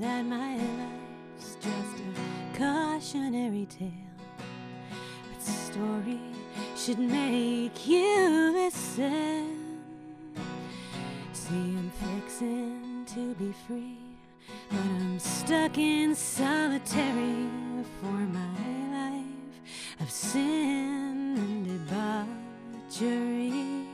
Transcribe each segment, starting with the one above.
that my life's just a cautionary tale, but the story should make you listen. See, I'm fixing to be free, but I'm stuck in solitary for my life of sin and debauchery.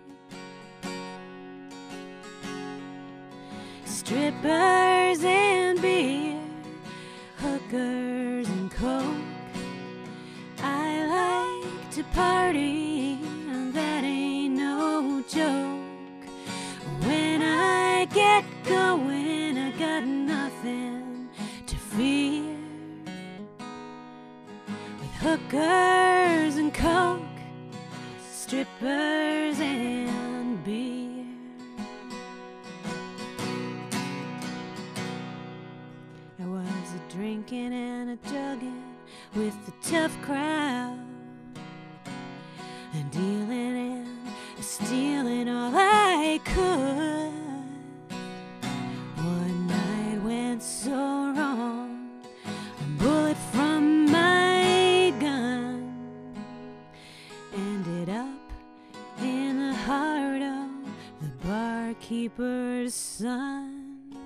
Strippers and beer, hookers and coke. I like to party, and that ain't no joke. When I get going, I got nothing to fear. With hookers and coke, strippers and beer. I was a drinking and a jugging with the tough crowd, and dealing and stealing all I could. One night went so wrong, a bullet from my gun ended up in the heart of the barkeeper's son.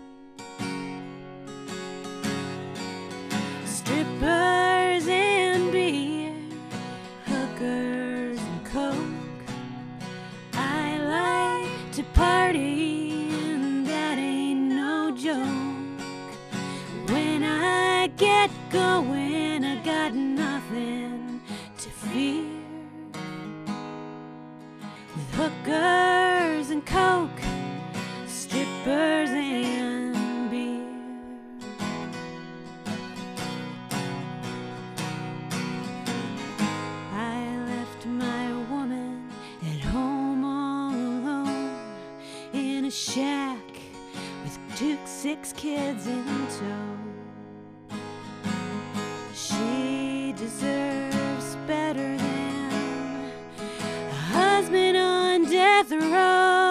Strippers and beer, hookers and coke. I like to party, and that ain't no joke. When I get going, I got nothing to fear. With hookers and coke, strippers and beer. I left my woman at home all alone in a shack with 6 kids in tow. She deserves better than a husband on death row.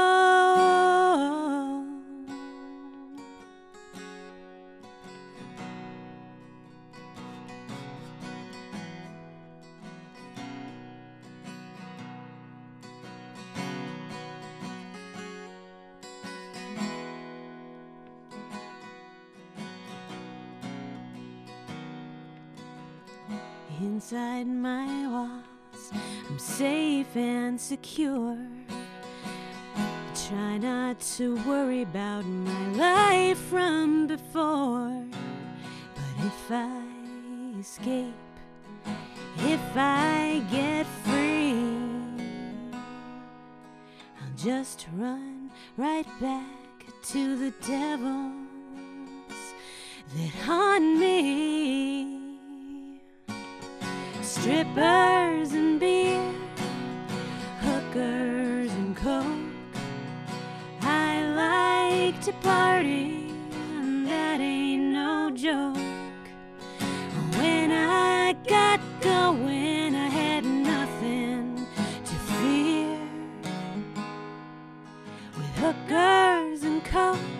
Inside my walls, I'm safe and secure. I try not to worry about my life from before. But if I escape, if I get free, I'll just run right back to the devils that haunt me. Strippers and beer, hookers and coke. I like to party, and that ain't no joke. When I got going, I had nothing to fear. With hookers and coke,